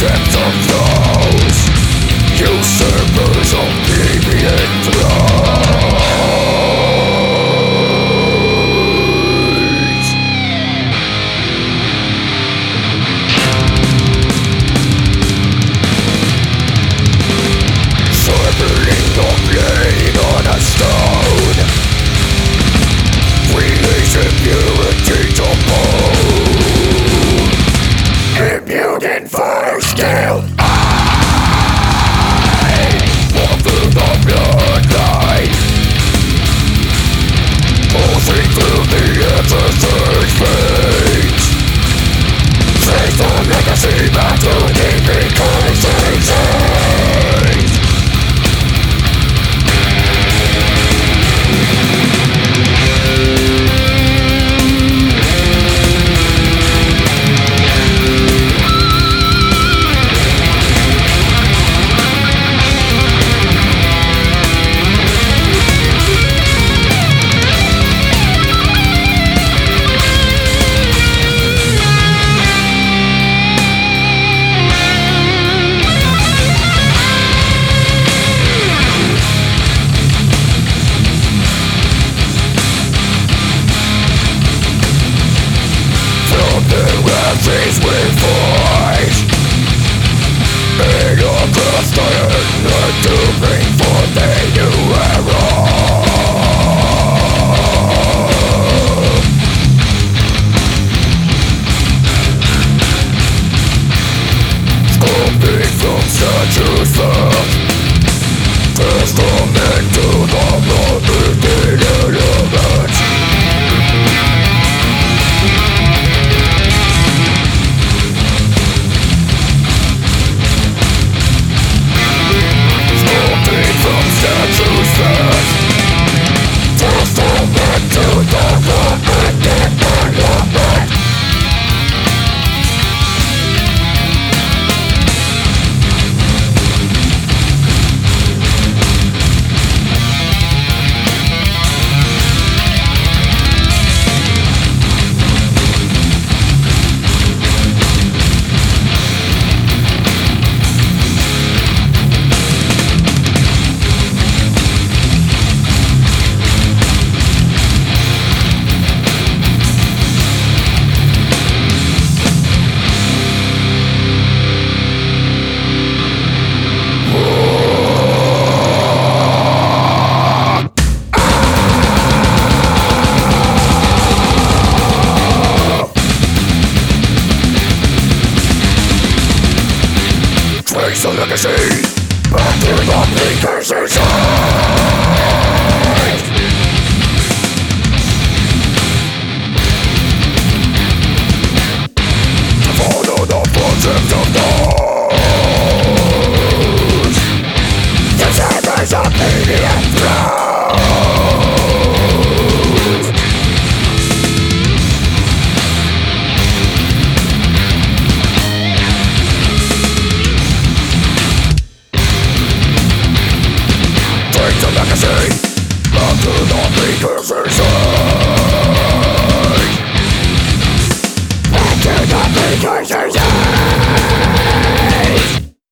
Tips of those usurpers of deviant thrones. Sharpening the blade on a stone, release impurity to bone. Imbued in fire scale, I walk through the bloodline, pulsing through the antithesis veins. Trace the legacy back to deep incarnations. With voice in your breath, I had to bring forth a new era. Sculpting from statues first, testament to the blood-breathing elements. Statues first, testament to the blood-breathing element. Trace the legacy back to the precursor side. Follow the footsteps of those usurpers of deviant thrones. Legacy back to the precursor